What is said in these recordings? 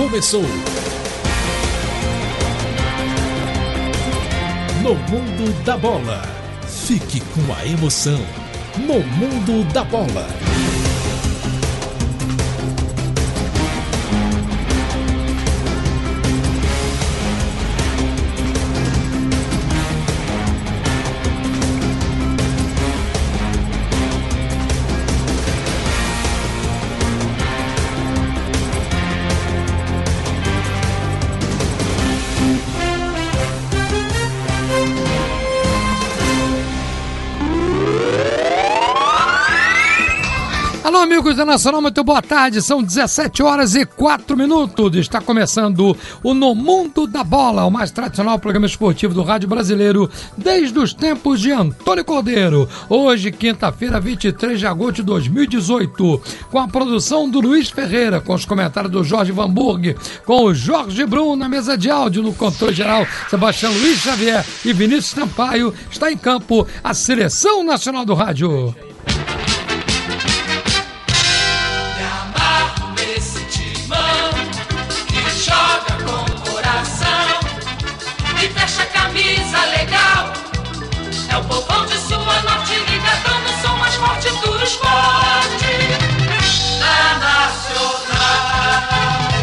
começou. No Mundo da Bola. Fique com a emoção. No Mundo da Bola. Alô, amigos da Nacional, muito boa tarde, são 17 horas e 4 minutos, está começando o No Mundo da Bola, o mais tradicional programa esportivo do rádio brasileiro desde os tempos de Antônio Cordeiro. Hoje, quinta-feira, 23 de agosto de 2018, com a produção do Luiz Ferreira, com os comentários do Jorge Vanburg, com o Jorge Brum na mesa de áudio, no controle geral, Sebastião Luiz Xavier e Vinícius Sampaio. Está em campo a Seleção Nacional do Rádio. É o povão de sua norte ligadão no som mais forte do esporte. Na Nacional,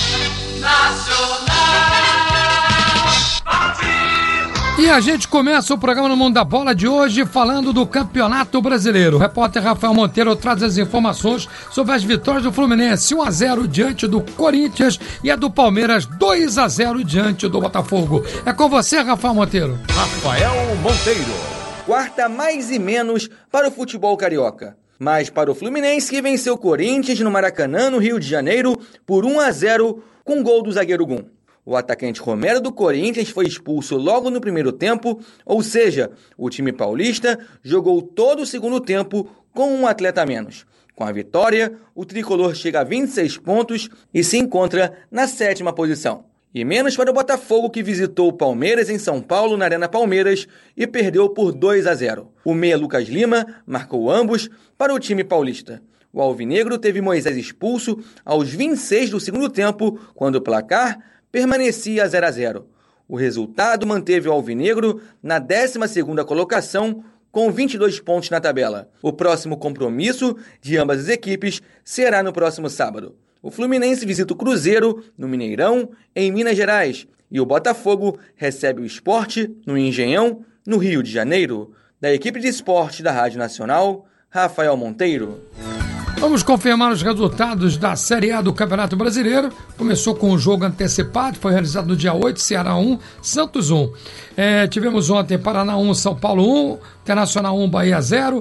E a gente começa o programa No Mundo da Bola de hoje falando do Campeonato Brasileiro. O repórter Rafael Monteiro traz as informações sobre as vitórias do Fluminense 1-0 diante do Corinthians e a do Palmeiras 2-0 diante do Botafogo. É com você, Rafael Monteiro. Rafael Monteiro. Quarta mais e menos para o futebol carioca. Mas para o Fluminense, que venceu o Corinthians no Maracanã, no Rio de Janeiro, por 1-0 com gol do zagueiro Gum. O atacante Romero do Corinthians foi expulso logo no primeiro tempo, ou seja, o time paulista jogou todo o segundo tempo com um atleta a menos. Com a vitória, o tricolor chega a 26 pontos e se encontra na 7ª posição. E menos para o Botafogo, que visitou o Palmeiras em São Paulo, na Arena Palmeiras, e perdeu por 2-0. O meia Lucas Lima marcou ambos para o time paulista. O alvinegro teve Moisés expulso aos 26 do segundo tempo, quando o placar permanecia 0-0. O resultado manteve o alvinegro na 12ª colocação, com 22 pontos na tabela. O próximo compromisso de ambas as equipes será no próximo sábado. O Fluminense visita o Cruzeiro, no Mineirão, em Minas Gerais, e o Botafogo recebe o Sport, no Engenhão, no Rio de Janeiro. Da equipe de esporte da Rádio Nacional, Rafael Monteiro. Vamos confirmar os resultados da Série A do Campeonato Brasileiro. Começou com o jogo antecipado, foi realizado no dia 8, Ceará 1, Santos 1. Tivemos ontem Paraná 1, São Paulo 1, Internacional 1, Bahia 0,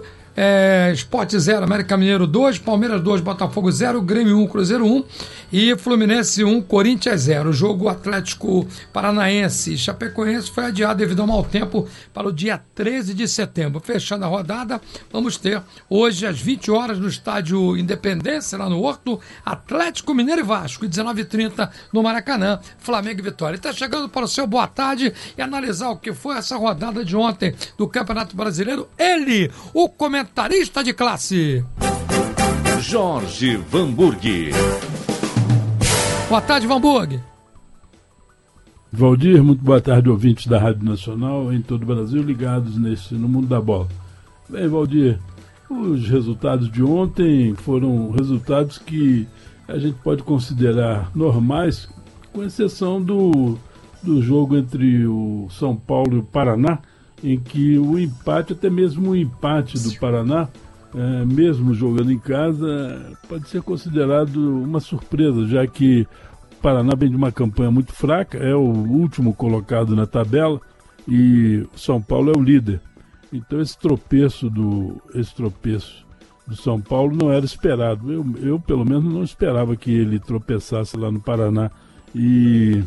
Sport 0, América Mineiro 2, Palmeiras 2, Botafogo 0, Grêmio 1, Cruzeiro 1 e Fluminense 1, Corinthians 0. O jogo Atlético Paranaense e Chapecoense foi adiado devido ao mau tempo para o dia 13 de setembro. Fechando a rodada, vamos ter hoje às 20 horas no estádio Independência, lá no Horto, Atlético Mineiro e Vasco, e 19h30 no Maracanã, Flamengo e Vitória. Está chegando para o seu boa tarde e analisar o que foi essa rodada de ontem do Campeonato Brasileiro. Ele, o comentarista de classe, Jorge Vanburg. Boa tarde, Vanburg. Valdir, muito boa tarde, ouvintes da Rádio Nacional em todo o Brasil, ligados no Mundo da Bola. Bem, Valdir, os resultados de ontem foram resultados que a gente pode considerar normais, com exceção do jogo entre o São Paulo e o Paraná, em que o empate, até mesmo o empate do Paraná, mesmo jogando em casa, pode ser considerado uma surpresa, já que o Paraná vem de uma campanha muito fraca, é o último colocado na tabela e o São Paulo é o líder. Então esse tropeço do São Paulo não era esperado. Eu pelo menos não esperava que ele tropeçasse lá no Paraná e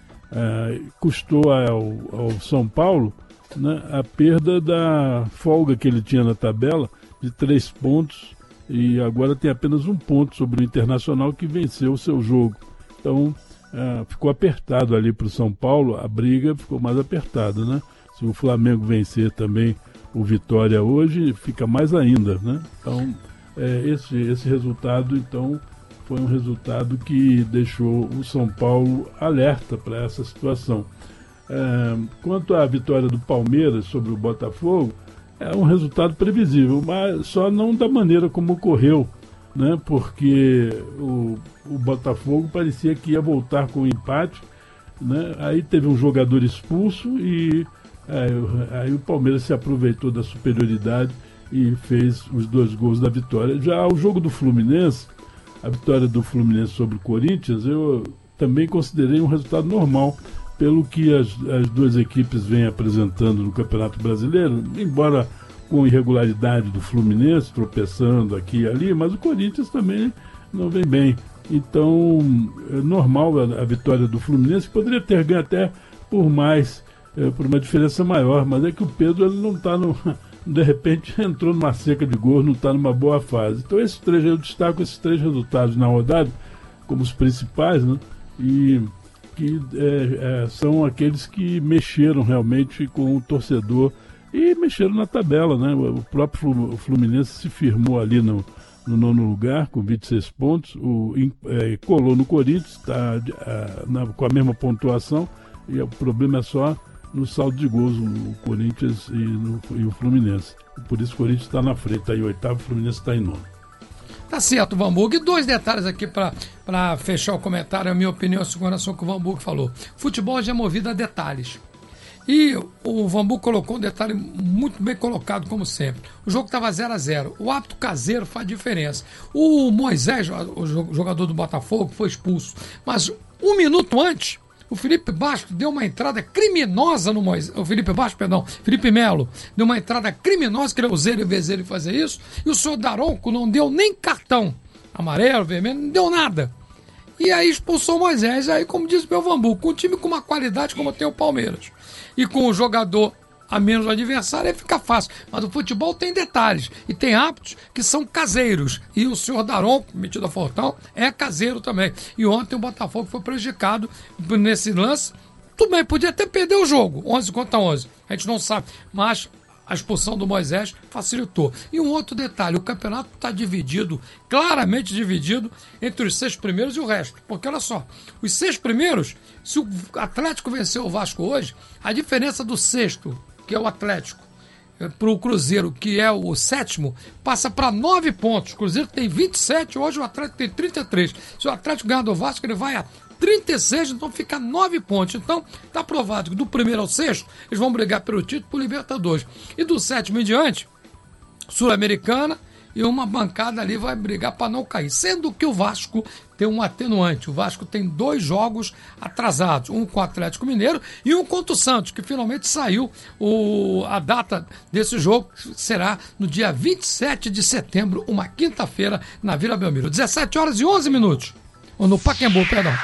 custou ao São Paulo, né, a perda da folga que ele tinha na tabela de 3 pontos, e agora tem apenas 1 ponto sobre o Internacional, que venceu o seu jogo. Então ficou apertado ali para o São Paulo, a briga ficou mais apertada, né? Se o Flamengo vencer também o Vitória hoje, fica mais ainda, né? Então esse resultado então foi um resultado que deixou o São Paulo alerta para essa situação. Quanto à vitória do Palmeiras sobre o Botafogo, é um resultado previsível, mas só não da maneira como ocorreu, né? Porque o Botafogo parecia que ia voltar com o empate, né? Aí teve um jogador expulso e aí o Palmeiras se aproveitou da superioridade e fez os 2 gols da vitória. Já o jogo do Fluminense, a vitória do Fluminense sobre o Corinthians, eu também considerei um resultado normal, pelo que as 2 equipes vêm apresentando no Campeonato Brasileiro, embora com irregularidade do Fluminense, tropeçando aqui e ali, mas o Corinthians também não vem bem. Então, é normal a vitória do Fluminense, poderia ter ganho até por mais, por uma diferença maior, mas é que o Pedro ele não está de repente entrou numa seca de gols, não está numa boa fase. Então eu destaco esses 3 resultados na rodada como os principais, né? E que são aqueles que mexeram realmente com o torcedor e mexeram na tabela, né? O próprio Fluminense se firmou ali no 9º lugar com 26 pontos, colou no Corinthians, está com a mesma pontuação, e o problema é só no saldo de gols, o Corinthians e o Fluminense. Por isso o Corinthians está na frente, está em 8º, o Fluminense está em 9º. Tá certo, Vanburg. E 2 detalhes aqui para fechar o comentário, a minha opinião, a segurança que o Vanburg falou. Futebol já é movido a detalhes. E o Vanburg colocou um detalhe muito bem colocado, como sempre. O jogo estava 0-0. O hábito caseiro faz diferença. O Moisés, o jogador do Botafogo, foi expulso. Mas 1 minuto antes, o Felipe Bastos deu uma entrada criminosa no Moisés. Felipe Melo deu uma entrada criminosa, que ele usou e vez ele fazer isso. E o senhor Daronco não deu nem cartão amarelo, vermelho, não deu nada. E aí expulsou o Moisés. Aí, como diz o meu Vanburg, com um time com uma qualidade como tem o Palmeiras e com o jogador a menos adversário, aí fica fácil. Mas o futebol tem detalhes e tem hábitos que são caseiros. E o senhor Daronco, metido a Fortão, é caseiro também. E ontem o Botafogo foi prejudicado nesse lance. Tudo bem, podia até perder o jogo, 11-11. A gente não sabe, mas a expulsão do Moisés facilitou. E um outro detalhe, o campeonato está dividido, claramente dividido, entre os 6 primeiros e o resto. Porque olha só, os 6 primeiros, se o Atlético vencer o Vasco hoje, a diferença do 6º, que é o Atlético, para o Cruzeiro, que é o 7º, passa para 9 pontos. O Cruzeiro tem 27, hoje o Atlético tem 33. Se o Atlético ganhar do Vasco, ele vai a 36, então fica 9 pontos. Então, está provado que do 1º ao 6º, eles vão brigar pelo título por Libertadores. E do 7º em diante, Sul-Americana, e uma bancada ali vai brigar para não cair. Sendo que o Vasco tem um atenuante. O Vasco tem 2 jogos atrasados. Um com o Atlético Mineiro e um contra o Santos, que finalmente saiu. A data desse jogo será no dia 27 de setembro, uma quinta-feira, na Vila Belmiro. 17h11. Ou no Pacaembu, perdão.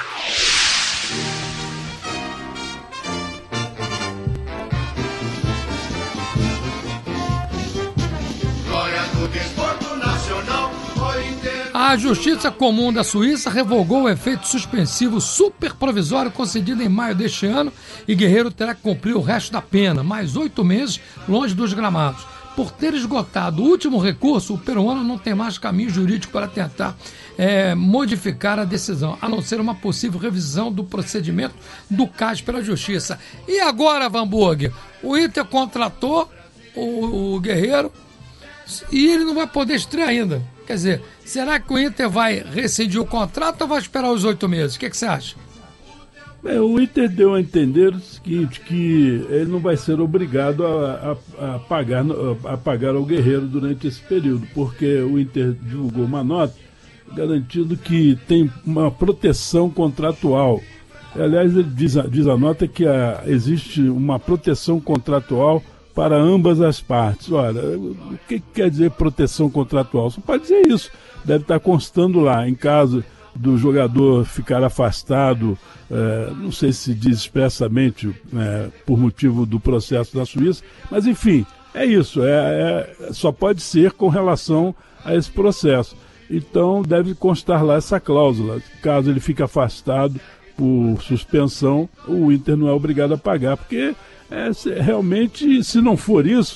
A Justiça Comum da Suíça revogou o efeito suspensivo superprovisório concedido em maio deste ano e Guerreiro terá que cumprir o resto da pena, mais 8 meses longe dos gramados. Por ter esgotado o último recurso, o peruano não tem mais caminho jurídico para tentar modificar a decisão, a não ser uma possível revisão do procedimento do CAS pela Justiça. E agora, Vanburg, o Inter contratou o Guerreiro e ele não vai poder estrear ainda. Quer dizer, será que o Inter vai rescindir o contrato ou vai esperar os 8 meses? O que você acha? O Inter deu a entender o seguinte, que ele não vai ser obrigado a pagar ao Guerreiro durante esse período, porque o Inter divulgou uma nota garantindo que tem uma proteção contratual. Aliás, ele diz a nota que existe uma proteção contratual para ambas as partes. Olha, o que quer dizer proteção contratual? Só pode dizer isso. Deve estar constando lá, em caso do jogador ficar afastado, não sei se diz expressamente por motivo do processo da Suíça, mas enfim, é isso. Só pode ser com relação a esse processo. Então deve constar lá essa cláusula. Caso ele fique afastado por suspensão, o Inter não é obrigado a pagar, porque realmente, se não for isso,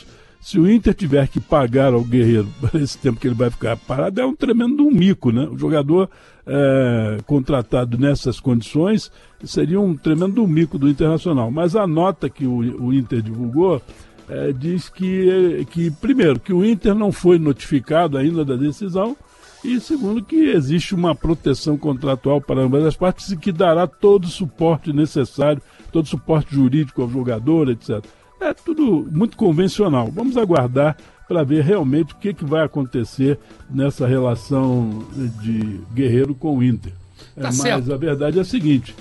Se o Inter tiver que pagar ao Guerreiro esse tempo que ele vai ficar parado, é um tremendo mico, né? O jogador contratado nessas condições seria um tremendo mico do Internacional. Mas a nota que o Inter divulgou diz que, primeiro, que o Inter não foi notificado ainda da decisão, e segundo, que existe uma proteção contratual para ambas as partes e que dará todo o suporte necessário, todo o suporte jurídico ao jogador, etc. É tudo muito convencional. Vamos aguardar para ver realmente o que vai acontecer nessa relação de Guerreiro com o Inter. Mas a verdade é a seguinte,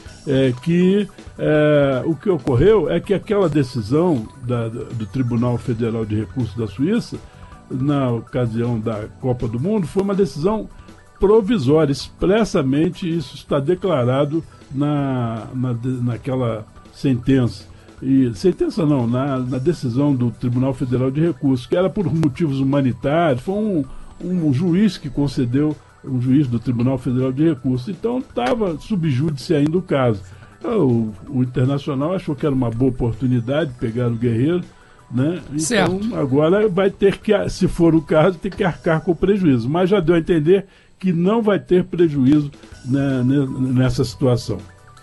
o que ocorreu é que aquela decisão do Tribunal Federal de Recursos da Suíça, na ocasião da Copa do Mundo, foi uma decisão provisória. Expressamente isso está declarado naquela sentença. Sentença não, na decisão do Tribunal Federal de Recursos, que era por motivos humanitários. Foi um juiz que concedeu, um juiz do Tribunal Federal de Recursos. Então estava sub júdice ainda o caso. O Internacional achou que era uma boa oportunidade pegar o Guerreiro, né? Então certo. Agora vai ter que, se for o caso, ter que arcar com o prejuízo. Mas já deu a entender que não vai ter prejuízo, né, nessa situação.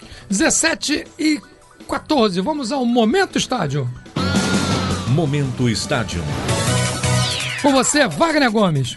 17h14, vamos ao Momento Estádio. Momento Estádio. Com você, Wagner Gomes.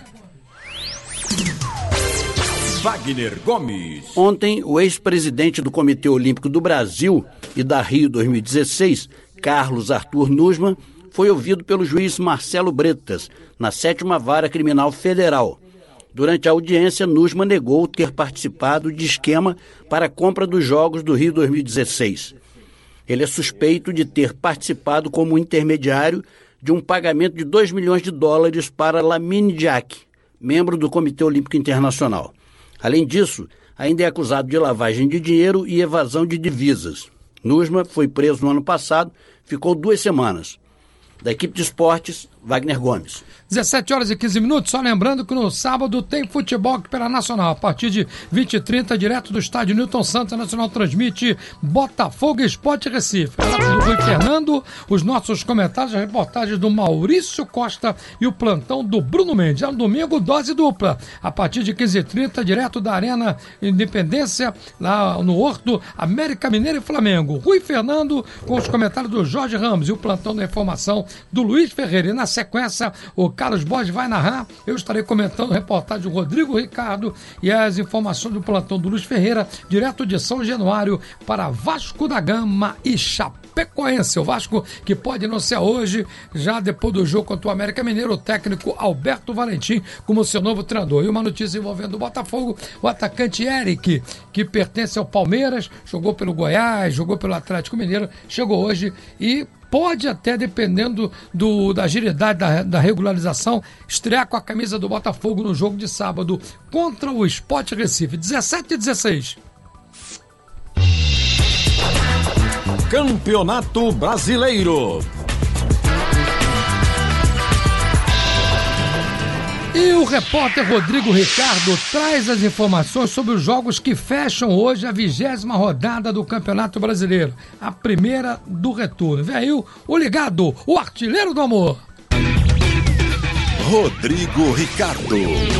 Wagner Gomes. Ontem, o ex-presidente do Comitê Olímpico do Brasil e da Rio 2016, Carlos Arthur Nussmann, foi ouvido pelo juiz Marcelo Bretas, na 7ª Vara Criminal Federal. Durante a audiência, Nussmann negou ter participado de esquema para a compra dos Jogos do Rio 2016. Ele é suspeito de ter participado como intermediário de um pagamento de $2 milhões para Lamine Diack, membro do Comitê Olímpico Internacional. Além disso, ainda é acusado de lavagem de dinheiro e evasão de divisas. Nussmann foi preso no ano passado, ficou 2 semanas. Da equipe de esportes, Wagner Gomes. 17h15, só lembrando que no sábado tem futebol aqui pela Nacional, a partir de 20h30, direto do estádio Newton Santos. A Nacional transmite Botafogo e Sport Recife. Do Rui Fernando, os nossos comentários, a reportagem do Maurício Costa e o plantão do Bruno Mendes. No domingo, dose dupla, a partir de 15h30, direto da Arena Independência, lá no Horto, América Mineiro e Flamengo. Rui Fernando com os comentários do Jorge Ramos e o plantão da informação do Luiz Ferreira. E na sequência, o Carlos Borges vai narrar, eu estarei comentando a reportagem do Rodrigo Ricardo e as informações do plantão do Luiz Ferreira, direto de São Januário para Vasco da Gama e Chapecoense. O Vasco que pode anunciar hoje, já depois do jogo contra o América Mineiro, o técnico Alberto Valentim como seu novo treinador. E uma notícia envolvendo o Botafogo, o atacante Eric, que pertence ao Palmeiras, jogou pelo Goiás, jogou pelo Atlético Mineiro, chegou hoje e pode até, dependendo da agilidade da regularização, estrear com a camisa do Botafogo no jogo de sábado contra o Sport Recife. 17h16. Campeonato Brasileiro. E o repórter Rodrigo Ricardo traz as informações sobre os jogos que fecham hoje a 20ª rodada do Campeonato Brasileiro, a primeira do retorno. Vem aí o ligado, o artilheiro do amor. Rodrigo Ricardo.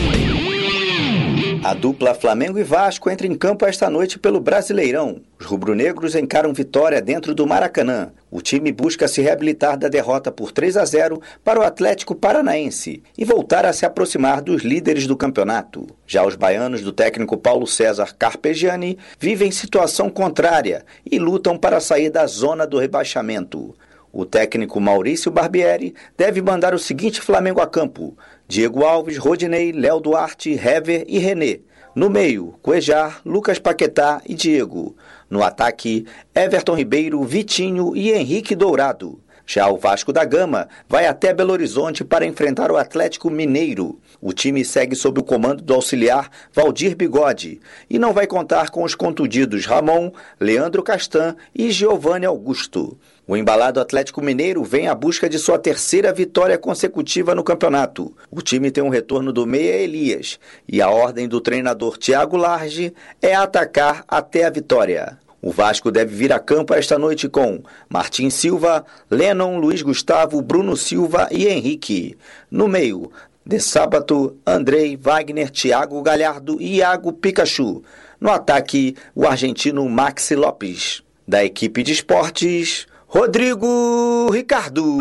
A dupla Flamengo e Vasco entra em campo esta noite pelo Brasileirão. Os rubro-negros encaram vitória dentro do Maracanã. O time busca se reabilitar da derrota por 3-0 para o Atlético Paranaense e voltar a se aproximar dos líderes do campeonato. Já os baianos do técnico Paulo César Carpegiani vivem situação contrária e lutam para sair da zona do rebaixamento. O técnico Maurício Barbieri deve mandar o seguinte Flamengo a campo: Diego Alves, Rodinei, Léo Duarte, Hever e René. No meio, Cuejar, Lucas Paquetá e Diego. No ataque, Everton Ribeiro, Vitinho e Henrique Dourado. Já o Vasco da Gama vai até Belo Horizonte para enfrentar o Atlético Mineiro. O time segue sob o comando do auxiliar Valdir Bigode e não vai contar com os contundidos Ramon, Leandro Castan e Giovanni Augusto. O embalado Atlético Mineiro vem à busca de sua 3ª vitória consecutiva no campeonato. O time tem um retorno do meia Elias e a ordem do treinador Thiago Large é atacar até a vitória. O Vasco deve vir a campo esta noite com Martim Silva, Lennon, Luiz Gustavo, Bruno Silva e Henrique. No meio, de sábado, Andrei, Wagner, Thiago Galhardo e Iago Pikachu. No ataque, o argentino Maxi Lopes. Da equipe de esportes, Rodrigo Ricardo.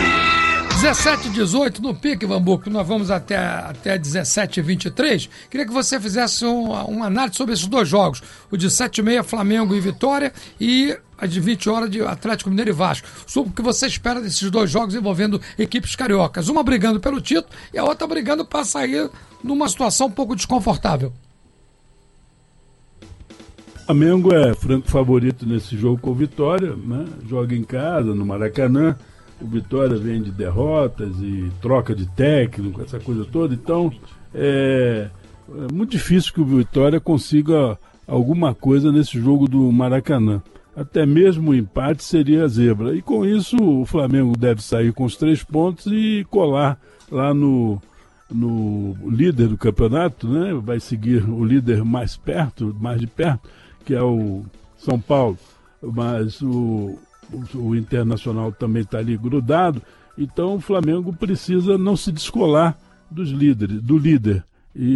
17h18 no pique, Vamburgo, nós vamos até 17h23. Queria que você fizesse uma análise sobre esses dois jogos. O de 7h30, Flamengo e Vitória, e a de 20 horas de Atlético Mineiro e Vasco. Sobre o que você espera desses dois jogos envolvendo equipes cariocas. Uma brigando pelo título e a outra brigando para sair numa situação um pouco desconfortável. O Flamengo é franco favorito nesse jogo com o Vitória, né? Joga em casa, no Maracanã. O Vitória vem de derrotas e troca de técnico, essa coisa toda. Então, é muito difícil que o Vitória consiga alguma coisa nesse jogo do Maracanã. Até mesmo o empate seria zebra. E com isso, o Flamengo deve sair com os 3 pontos e colar lá no líder do campeonato, né? Vai seguir o líder mais de perto, que é o São Paulo. Mas o Internacional também está ali grudado, então o Flamengo precisa não se descolar do líder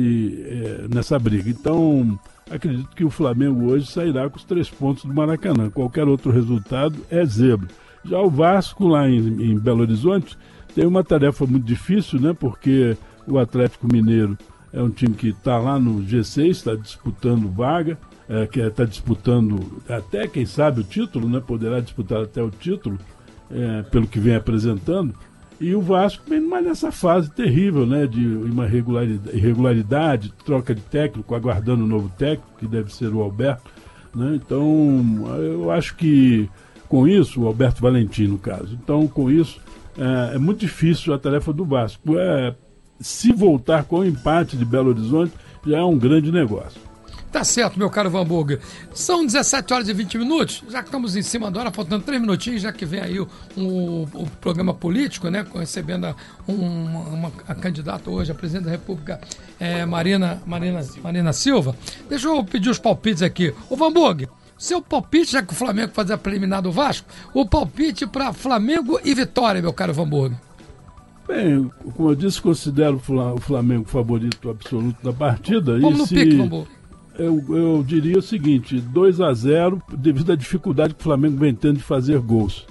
nessa briga. Então, acredito que o Flamengo hoje sairá com os 3 pontos do Maracanã. Qualquer outro resultado é zebra. Já o Vasco, lá em Belo Horizonte, tem uma tarefa muito difícil, né? Porque o Atlético Mineiro é um time que está lá no G6, está disputando vaga, que está disputando até, quem sabe, o título, né? Poderá disputar até o título, pelo que vem apresentando. E o Vasco vem mais nessa fase terrível, né? De uma irregularidade, troca de técnico, aguardando um novo técnico, que deve ser o Alberto, né? Então, eu acho que com isso, o Alberto Valentim, no caso. Então, com isso, é muito difícil a tarefa do Vasco. Se voltar com o empate de Belo Horizonte, já é um grande negócio. Tá certo, meu caro Vamburgo. São 17h20, já que estamos em cima da hora, faltando 3 minutinhos, já que vem aí o programa político, né? Recebendo a candidata hoje, a presidente da República, Marina Silva. Deixa eu pedir os palpites aqui. Ô Vamburgo, seu palpite, já que o Flamengo faz a preliminar do Vasco, o palpite para Flamengo e Vitória, meu caro Vamburgo. Bem, como eu disse, considero o Flamengo favorito absoluto da partida. Vamos no pique, Vamburgo. Eu diria o seguinte, 2-0, devido à dificuldade que o Flamengo vem tendo de fazer gols.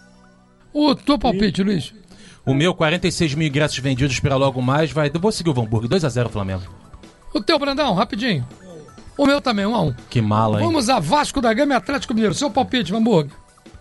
O teu palpite, Luiz? O meu, 46 mil ingressos vendidos, espera logo mais, eu vou seguir o Vamburgo, 2-0 Flamengo. O teu, Brandão, rapidinho. O meu também, 1-1. Que mala, hein? Vamos a Vasco da Gama e Atlético Mineiro. Seu palpite, Vamburgo?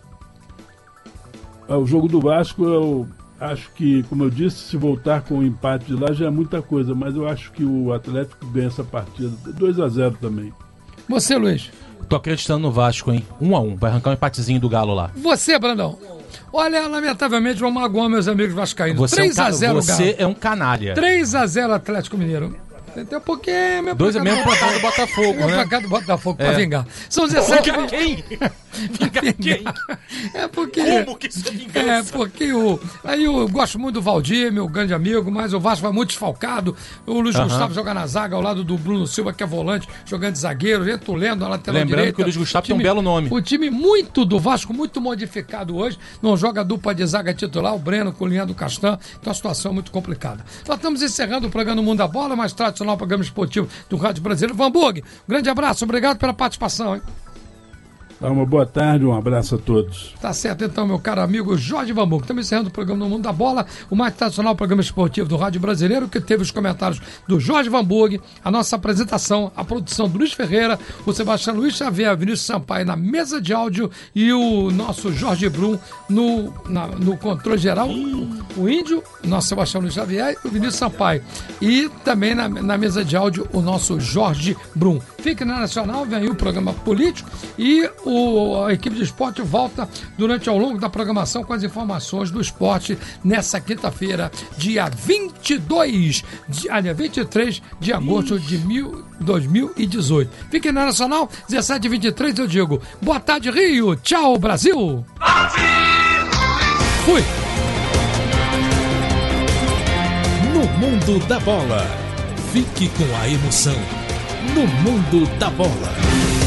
O jogo do Vasco, eu acho que, como eu disse, se voltar com o empate de lá já é muita coisa, mas eu acho que o Atlético ganha essa partida. 2-0 também. Você, Luiz? Tô acreditando no Vasco, hein? 1-1. Vai arrancar um empatezinho do Galo lá. Você, Brandão? Olha, lamentavelmente, vão magoar meus amigos vascaínos. 3-0 Galo. Você é um canalha. 3-0 Atlético Mineiro. Tem um pouquinho... Mesmo placar do Botafogo, né? Placar do Botafogo, pra vingar. São 17... Vingar quem? Vingar quem? É porque... Como que isso é vingança? É porque aí eu gosto muito do Valdir, meu grande amigo, mas o Vasco vai muito desfalcado. O Luiz Gustavo joga na zaga ao lado do Bruno Silva, que é volante, jogando de zagueiro. Gente, Lendo na lateral direita. Lembrando que o Luiz Gustavo tem um belo nome. O time muito do Vasco, muito modificado hoje. Não joga dupla de zaga titular, o Breno com o Linha do Castan. Então a situação é muito complicada. Nós estamos encerrando o programa Mundo da Bola, mais tradicional programa esportivo do Rádio Brasileiro. Vamburgo, grande abraço, obrigado pela participação, hein? Uma boa tarde, um abraço a todos. Tá certo então, meu caro amigo Jorge Vamburgo. Estamos encerrando o programa No Mundo da Bola, o mais tradicional programa esportivo do Rádio Brasileiro, que teve os comentários do Jorge Vamburgo, a nossa apresentação, a produção do Luiz Ferreira, o Sebastião Luiz Xavier, Vinícius Sampaio na mesa de áudio e o nosso Jorge Brum no controle geral, o Índio, o nosso Sebastião Luiz Xavier e o Vinícius Sampaio. E também na mesa de áudio o nosso Jorge Brum. Fique na Nacional, vem aí o programa político e a equipe de esporte volta ao longo da programação com as informações do esporte nessa quinta-feira, dia 23 de agosto de 2018. Fiquem na Nacional, 17h23, eu digo boa tarde, Rio, tchau, Brasil! Fui! No Mundo da Bola, fique com a emoção. No Mundo da Bola.